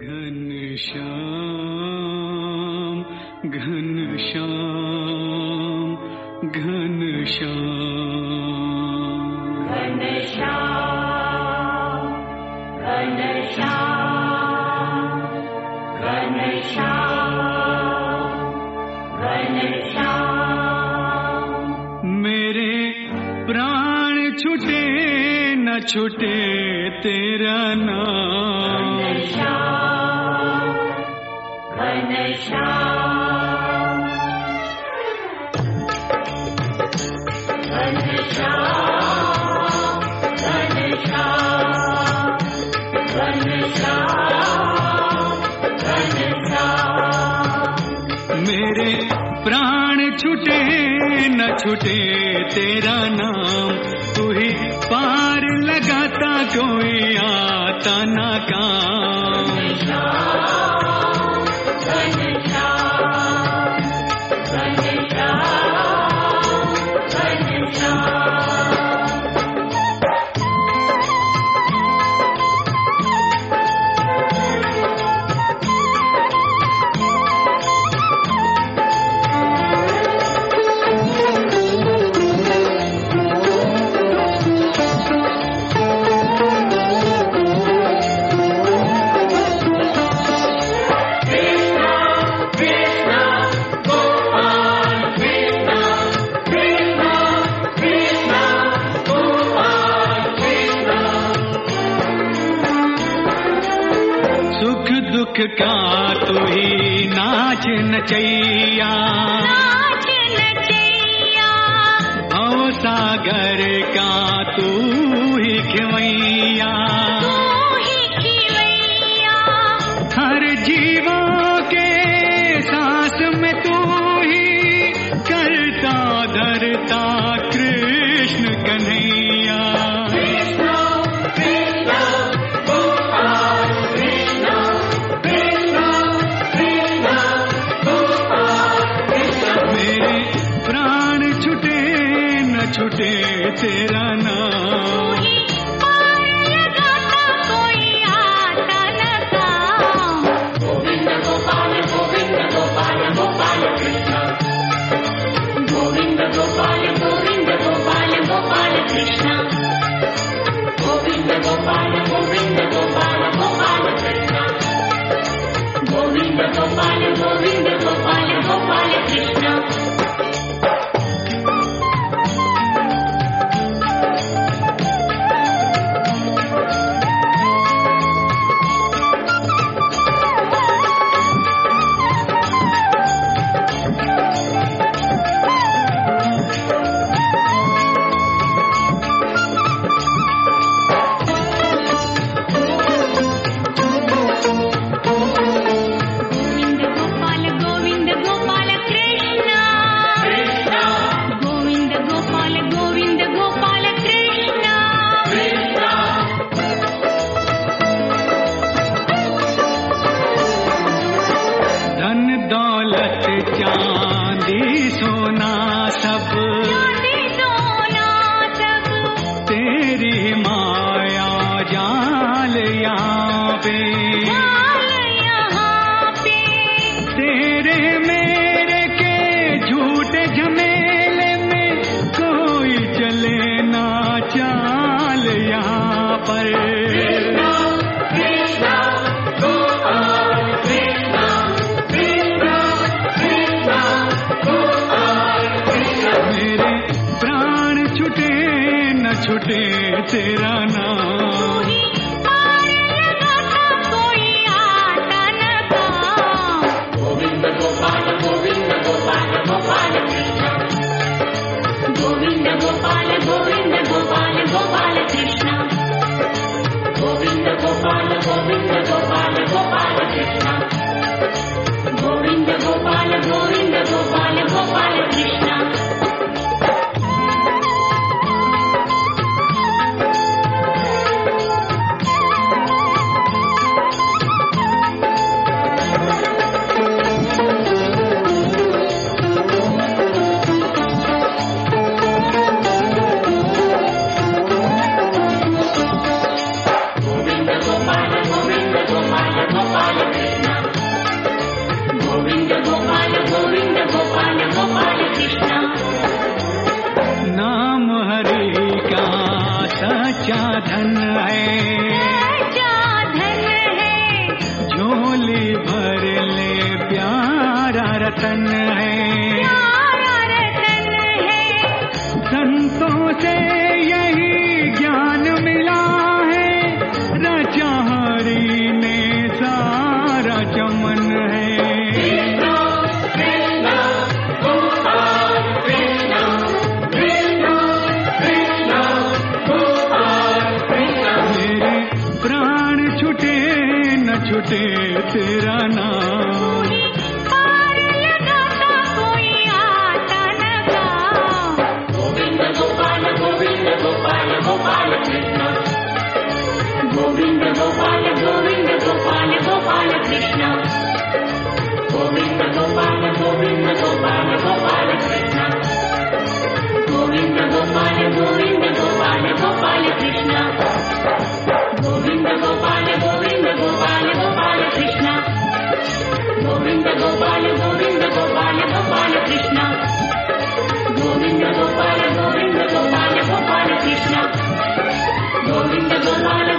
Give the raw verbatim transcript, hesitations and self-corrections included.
घनश्याम घनश्याम घनश्याम घनश्याम घनश्याम घनश्याम घनश्याम। मेरे प्राण छूटे न छूटे तेरा नाम। घनश्याम घनश्याम घनश्याम घनश्याम घनश्याम। मेरे प्राण छूटे न छूटे तेरा नाम। तू ही पार लगाता कोई आता ना काम। दुख का तू ही नाच नचैया, नाच नचैया। भव सागर का तू ही खिवैया, तू ही खिवैया। हर जीवा के सांस में तू ही करता धरता कृष्ण कन्हैया। छूटे तेरा नाम, पार लगाता कोई आता न काम। गोविंद गोपाल गोविंद गोपाल गोपाल कृष्ण, गोविंद गोपाल गोविंद गोपाल गोपाल कृष्ण, गोविंद गोपाल गोविंद गोपाल गोपाल कृष्ण, गोविंद गोपाल गोविंद गोपाल गोपाल कृष्ण। चांदी सोना सब, चांदी सोना सब, तेरी माया जाल यहाँ पे, जाल यहाँ पे। तेरे मेरे के झूठे झमेले में कोई चले ना चाल यहाँ पर। छूटे तेरा नाम, पार लगाता कोई धन है, सच्चा धन है, झोली भर ले प्यारा रतन है, प्यारा रतन है। संतों से यही ज्ञान मिला है, रचा हरि ने सारा चमन है। मेरे प्राण छूटे न छूटे तेरा नाम, पार लगाता कोई आता न काम। गोविंद गोपाल गोविंद गोपाल गोपाल कृष्ण, गोविंद गोपाल गोविंद गोपाल गोपाल कृष्ण, गोविंद गोपाल गोविंद गोपाल गोपाल कृष्ण, गोविंद गोपाल गोविंद गोपाल गोपाल कृष्ण, गोविंद गोपाल गोविंद गोपाल गोपाल कृष्ण, गोविंद गोपाल गोविंद गोपाल गोपाल कृष्ण, गोविंद गोपाल गोविंद गोपाल गोपाल कृष्ण, गोविंद गोपाल